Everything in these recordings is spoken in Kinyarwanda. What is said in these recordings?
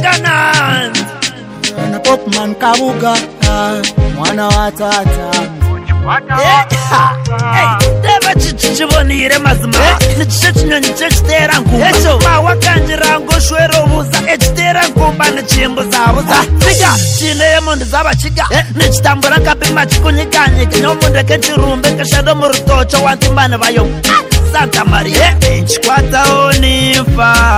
Staganant na Popman Kabuga mwana wa tata Deva chichibonire mazima Nichichinyonyi chechitera nkumba Mawa kanjirango shwero buza Echitera nkumba nichimbo zabuza Siga, chine yemundi zaba chiga Nichitambura kapima chikunyikanyika Nyomundeke chirumbe kashado murutocho Wantimbane bayo Santa Maria Nchikwata onifa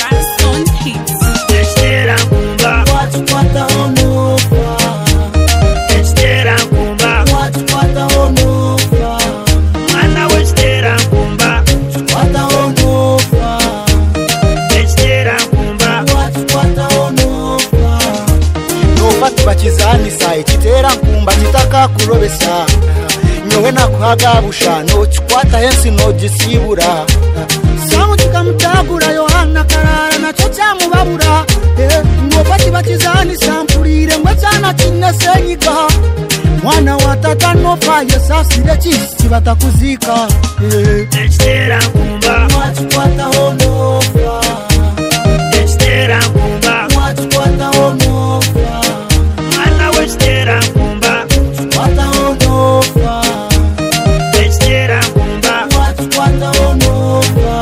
Echitera nkumba Wachikwata onufa Echitera nkumba Wachikwata onufa Mwana wechitera nkumba Wachikwata onufa Echitera nkumba Wachikwata onufa Nofati bakizanisa echitera nkumba chitaka kurobesa Nyowe nakuhagabusha nochikwata hensi nogisibura Samu chikamutagura Yohana karara nacho cyamubabura Nofati bakizanisa mpulire ngwe cyana kinesenyiga Mwana wa tata nofa yesasire chisi batakuzika Echitera nkumba Wachikwata onufa Echitera nkumba Wachikwata onufa Mwana wechitera nkumba Wachikwata onufa Echitera nkumba Wachikwata onufa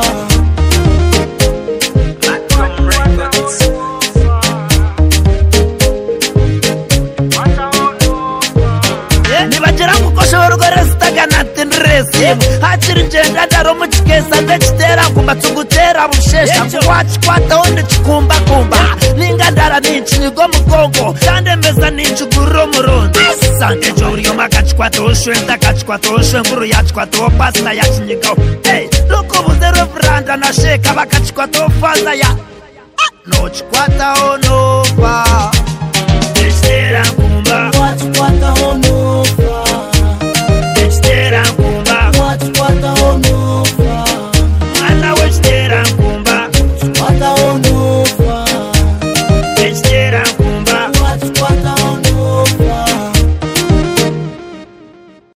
Nibagera kukosha warugore Staganant nresi Hachiri njenda daro muchikesa Ndechitera nkumba tugutera bushesha Wachikwata onde chikumba kumba Ningandara ninchinigo mugongo Kande meza ninchuguro murundi Sande joriyo makachikwata oshwenta Kachikwata oshwenguru yachikwata opasta yachinyigo Lukubuze reveranda na sheka Bakachikwata ofaza ya Nochikwata onofa